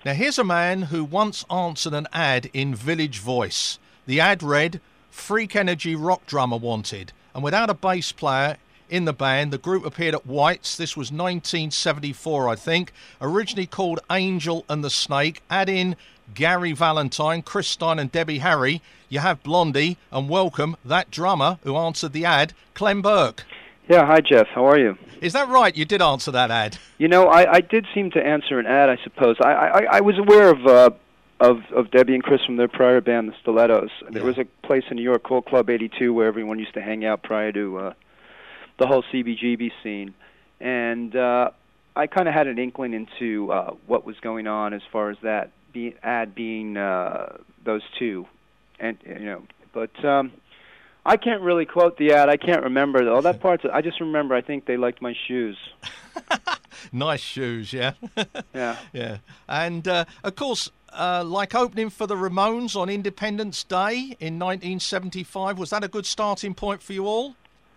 Now, here's a man who once answered an ad in Village Voice. The ad read, "Freak Energy rock drummer wanted." And without a bass player in the band, the group appeared at White's. This was 1974, I think. Originally called Angel and the Snake. Add in Gary Valentine, Chris Stein and Debbie Harry. You have Blondie, and welcome that drummer who answered the ad, Clem Burke. Yeah, hi Jeff, how are you? Is that right? You did answer that ad? You know, I did seem to answer an ad, I suppose. I was aware of Debbie and Chris from their prior band, the Stilettos. There was a place in New York called Club 82 where everyone used to hang out prior to the whole CBGB scene. And I kind of had an inkling into what was going on as far as that ad being those two. And but I can't really quote the ad. I can't remember all that part. I just remember I think they liked my shoes. Nice shoes, yeah. Yeah. Yeah. And of course, like opening for the Ramones on Independence Day in 1975, was that a good starting point for you all?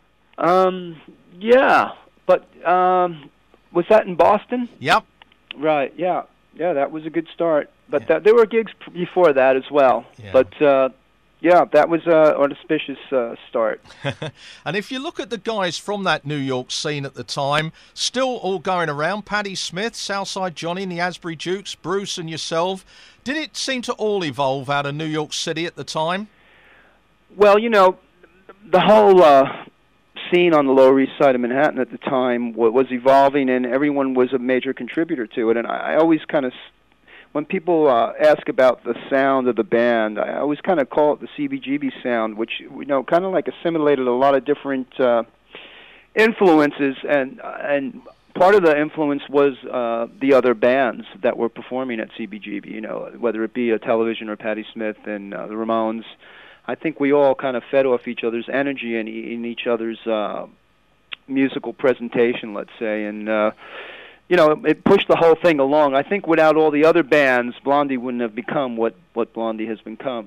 Yeah, but was that in Boston? Yep. Right. Yeah. That was a good start. But there were gigs before that as well. Yeah. But yeah, that was an auspicious start. And if you look at the guys from that New York scene at the time, still all going around, Patti Smith, Southside Johnny and the Asbury Jukes, Bruce and yourself, did it seem to all evolve out of New York City at the time? Well, the whole scene on the Lower East Side of Manhattan at the time was evolving, and everyone was a major contributor to it. And I always kind of, when people ask about the sound of the band, I always kind of call it the CBGB sound, which kind of like assimilated a lot of different influences, and part of the influence was the other bands that were performing at CBGB. Whether it be a Television or Patti Smith and the Ramones. I think we all kind of fed off each other's energy and in each other's musical presentation, let's say, and it pushed the whole thing along. I think without all the other bands, Blondie wouldn't have become what Blondie has become.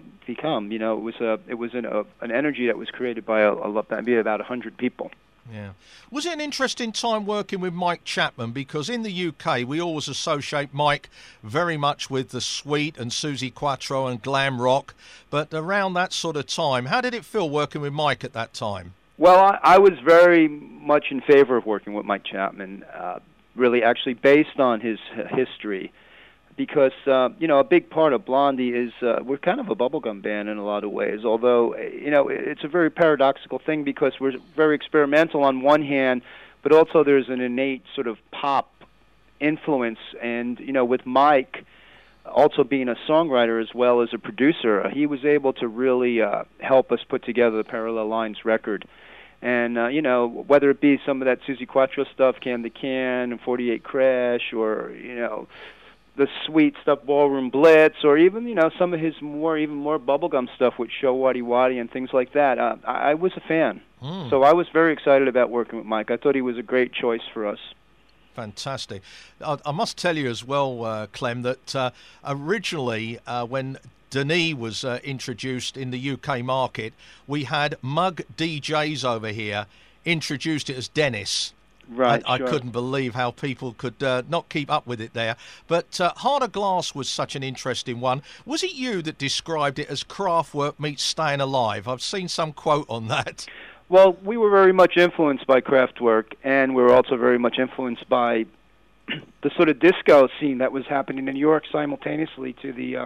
It was an energy that was created by maybe about 100 people. Yeah. Was it an interesting time working with Mike Chapman? Because in the UK, we always associate Mike very much with the Sweet and Suzi Quatro and glam rock. But around that sort of time, how did it feel working with Mike at that time? Well, I was very much in favor of working with Mike Chapman, really actually based on his history. Because, a big part of Blondie is we're kind of a bubblegum band in a lot of ways, although, it's a very paradoxical thing because we're very experimental on one hand, but also there's an innate sort of pop influence. And, with Mike also being a songwriter as well as a producer, he was able to really help us put together the Parallel Lines record. And, whether it be some of that Suzi Quatro stuff, Can to Can, and 48 Crash, or, the sweet stuff, Ballroom Blitz, or even, some of his even more bubblegum stuff with Show Waddy Waddy and things like that. I was a fan. So I was very excited about working with Mike. I thought he was a great choice for us. Fantastic. I must tell you as well, Clem, that originally when Denis was introduced in the UK market, we had Mug DJs over here introduced it as Dennis. Right, I couldn't believe how people could not keep up with it there. But Heart of Glass was such an interesting one. Was it you that described it as Kraftwerk meets Staying Alive? I've seen some quote on that. Well, we were very much influenced by Kraftwerk, and we were also very much influenced by the sort of disco scene that was happening in New York simultaneously to the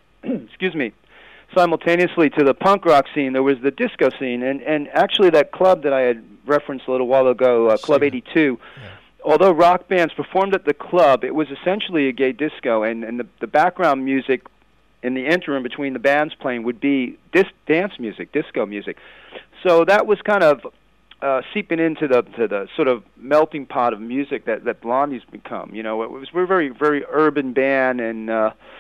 simultaneously to the punk rock scene. There was the disco scene, and actually that club that I had referenced a little while ago, Club 82, although rock bands performed at the club, it was essentially a gay disco, and the background music in the interim between the bands playing would be dance music, disco music. So that was kind of seeping into the sort of melting pot of music that Blondie's become. We're a very, very urban band, and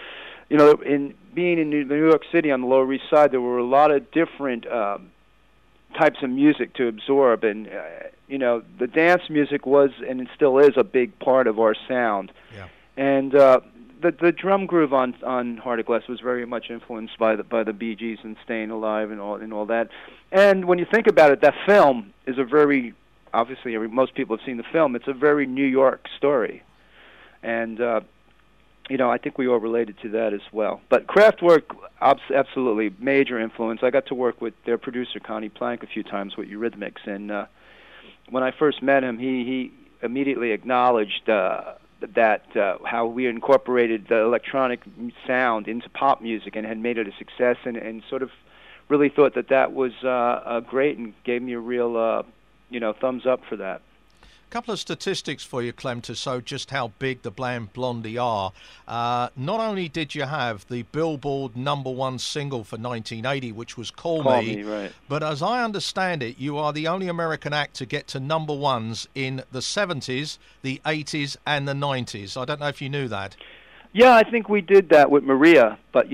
in being in New York City on the Lower East Side, there were a lot of different types of music to absorb, and the dance music was and it still is a big part of our sound. Yeah. And the drum groove on Heart of Glass was very much influenced by the Bee Gees and Staying Alive and all that. And when you think about it, that film is a very, obviously most people have seen the film. It's a very New York story, and I think we all related to that as well. But Kraftwerk, absolutely major influence. I got to work with their producer Connie Plank a few times with Eurythmics, and when I first met him, he immediately acknowledged that how we incorporated the electronic sound into pop music and had made it a success, and sort of really thought that was great, and gave me a real thumbs up for that. Couple of statistics for you, Clem, to show just how big the band Blondie are. Not only did you have the Billboard #1 single for 1980, which was Call Me, right. But as I understand it, you are the only American act to get to #1s in the 70s, the 80s, and the 90s. I don't know if you knew that. Yeah, I think we did that with Maria, but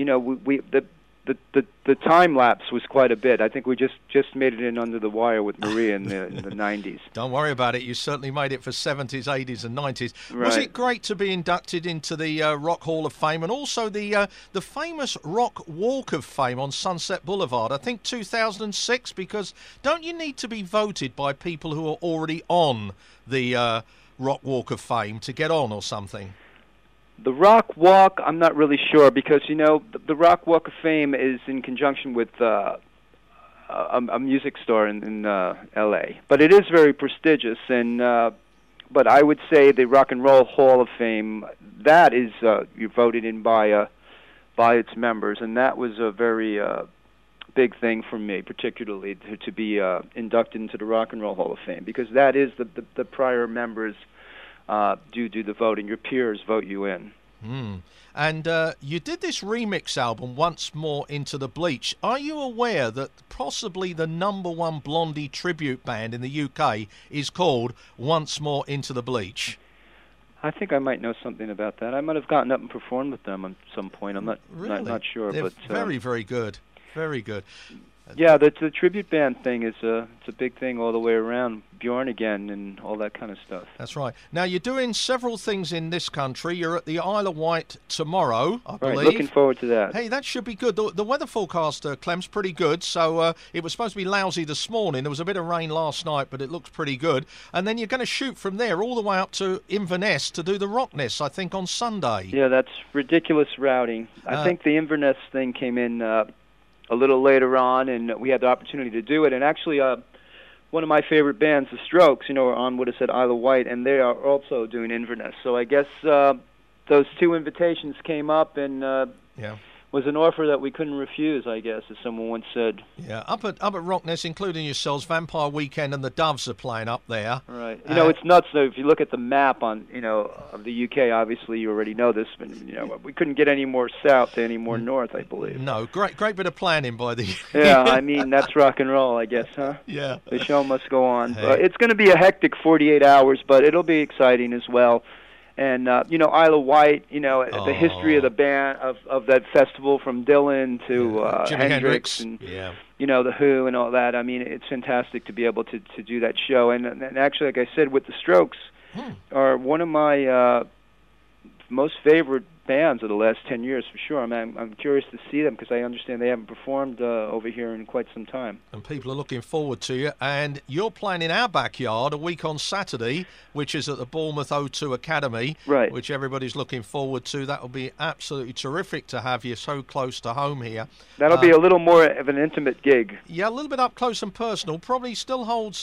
the time lapse was quite a bit. I think we just made it in under the wire with Maria in the 90s. Don't worry about it. You certainly made it for 70s, 80s, and 90s. Right. Was it great to be inducted into the Rock Hall of Fame and also the famous Rock Walk of Fame on Sunset Boulevard? I think 2006, because don't you need to be voted by people who are already on the Rock Walk of Fame to get on or something? The Rock Walk, I'm not really sure, because the Rock Walk of Fame is in conjunction with a music store in L.A. But it is very prestigious, and but I would say the Rock and Roll Hall of Fame, that is you're voted in by its members, and that was a very big thing for me, particularly to be inducted into the Rock and Roll Hall of Fame, because that is the prior members. Do the voting. Your peers vote you in. And you did this remix album, Once More Into the Bleach. Are you aware that possibly the #1 Blondie tribute band in the UK is called Once More Into the Bleach? I think I might know something about that. I might have gotten up and performed with them at some point. I'm not sure. They're but very, very good. Very good. Yeah, the tribute band thing is it's a big thing all the way around. Bjorn again and all that kind of stuff. That's right. Now, you're doing several things in this country. You're at the Isle of Wight tomorrow, I believe. Right, looking forward to that. Hey, that should be good. The weather forecast, Clem's pretty good. So it was supposed to be lousy this morning. There was a bit of rain last night, but it looks pretty good. And then you're going to shoot from there all the way up to Inverness to do the Rockness, I think, on Sunday. Yeah, that's ridiculous routing. I think the Inverness thing came in a little later on, and we had the opportunity to do it. And actually, one of my favorite bands, The Strokes, are on what I said, Isle of Wight, and they are also doing Inverness. So I guess those two invitations came up, and was an offer that we couldn't refuse, I guess, as someone once said. Yeah, up at Rockness, including yourselves, Vampire Weekend and the Doves are playing up there. Right. It's nuts, though. If you look at the map on, of the UK, obviously you already know this, but, we couldn't get any more south, any more north, I believe. No, great bit of planning by the... Yeah, I mean, that's rock and roll, I guess, huh? Yeah. The show must go on. Hey. It's going to be a hectic 48 hours, but it'll be exciting as well. And, Isle of Wight, the history of the band, of that festival from Dylan to Jimi Hendrix and, the Who and all that. I mean, it's fantastic to be able to do that show. And actually, like I said, with the Strokes, are one of my most favorite bands of the last 10 years, for sure. I mean, I'm curious to see them because I understand they haven't performed over here in quite some time. And people are looking forward to you. And you're playing in our backyard a week on Saturday, which is at the Bournemouth O2 Academy, right, which everybody's looking forward to. That will be absolutely terrific to have you so close to home here. That'll be a little more of an intimate gig. Yeah, a little bit up close and personal. Probably still holds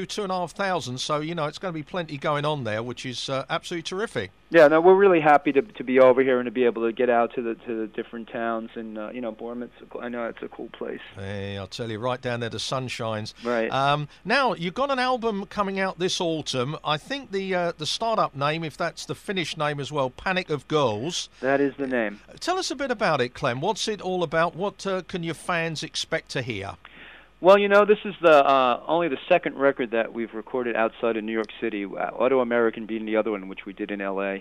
2,500. So, it's going to be plenty going on there, which is absolutely terrific. Yeah, no, we're really happy to be over here and to be able to get out to the different towns, and Bournemouth. I know it's a cool place. Hey, I'll tell you, right down there the sun shines. Right. Now you've got an album coming out this autumn. I think the startup name, if that's the finished name as well, Panic of Girls. That is the name. Tell us a bit about it, Clem. What's it all about? What can your fans expect to hear? Well, this is the only the second record that we've recorded outside of New York City, Auto American being the other one, which we did in L.A.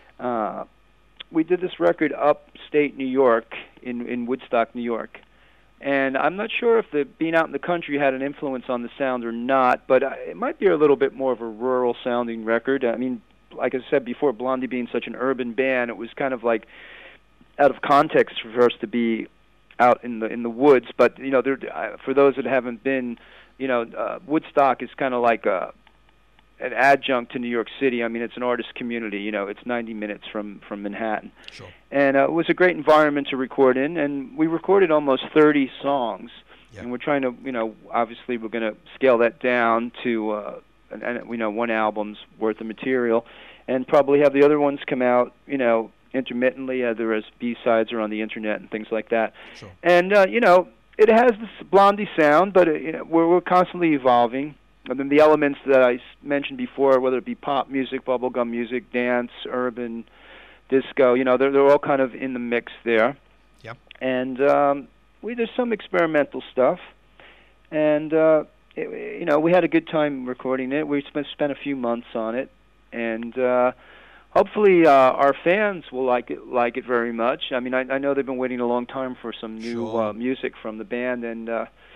We did this record upstate New York, in Woodstock, New York. And I'm not sure if being out in the country had an influence on the sound or not, but it might be a little bit more of a rural-sounding record. I mean, like I said before, Blondie being such an urban band, it was kind of like out of context for us to be out in the woods, but for those that haven't been, Woodstock is kind of like an adjunct to New York City. I mean, it's an artist community. You know, it's 90 minutes from Manhattan. Sure. And it was a great environment to record in, and we recorded almost 30 songs. Yep. And we're trying to, you know, obviously we're going to scale that down to, you know, one album's worth of material, and probably have the other ones come out, you know, intermittently, either as B-sides or on the internet and things like that. Sure. And, you know, it has this Blondie sound, but you know, we're constantly evolving. And then the elements that I mentioned before, whether it be pop music, bubblegum music, dance, urban, disco, you know, they're all kind of in the mix there. Yep. And there's some experimental stuff, and you know, we had a good time recording it. We spent a few months on it, and hopefully our fans will like it very much. I mean, I know they've been waiting a long time for some new music from the band, and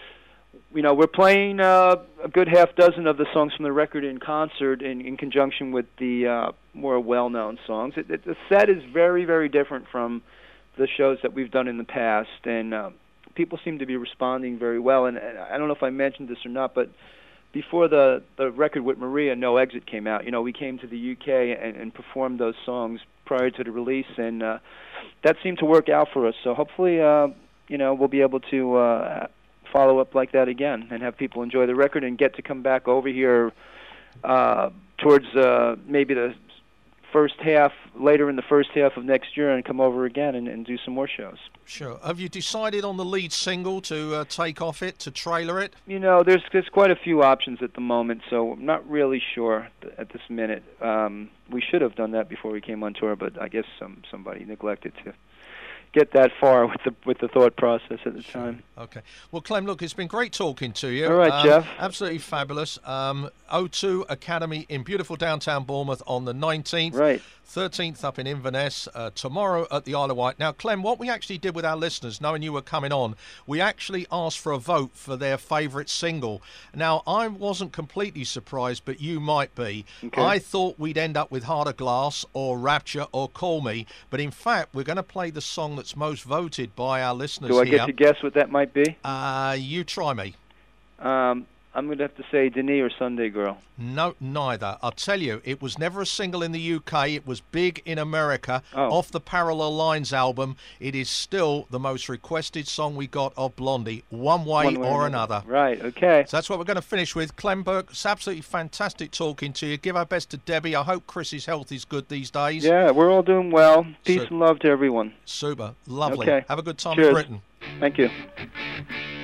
you know, we're playing a good half dozen of the songs from the record in concert in conjunction with the more well-known songs. The set is very, very different from the shows that we've done in the past, and people seem to be responding very well. And I don't know if I mentioned this or not, but before the record with Maria, No Exit, came out, you know, we came to the UK and performed those songs prior to the release, and that seemed to work out for us. So hopefully, you know, we'll be able to follow up like that again and have people enjoy the record and get to come back over here towards maybe the later in the first half of next year, and come over again and do some more shows. Sure. Have you decided on the lead single to take off it, to trailer it? You know, there's quite a few options at the moment, so I'm not really sure at this minute. We should have done that before we came on tour, but I guess somebody neglected to get that far with the thought process at the time. Okay. Well, Clem, look, it's been great talking to you. All right, Jeff. Absolutely fabulous. O2 Academy in beautiful downtown Bournemouth on the 19th. Right. 13th up in Inverness, tomorrow at the Isle of Wight. Now, Clem, what we actually did with our listeners, knowing you were coming on, we actually asked for a vote for their favourite single. Now, I wasn't completely surprised, but you might be. Okay. I thought we'd end up with Heart of Glass or Rapture or Call Me, but in fact, we're going to play the song that's most voted by our listeners here. Do I here. get to guess what that might be? You try me. I'm going to have to say Denis or Sunday Girl. No, neither. I'll tell you, it was never a single in the UK. It was big in America. Oh. Off the Parallel Lines album, it is still the most requested song we got of Blondie, one way or another. Right, okay. So that's what we're going to finish with. Clem Burke, it's absolutely fantastic talking to you. Give our best to Debbie. I hope Chris's health is good these days. Yeah, we're all doing well. Peace and love to everyone. Super. Lovely. Okay. Have a good time Cheers. in Britain. Thank you.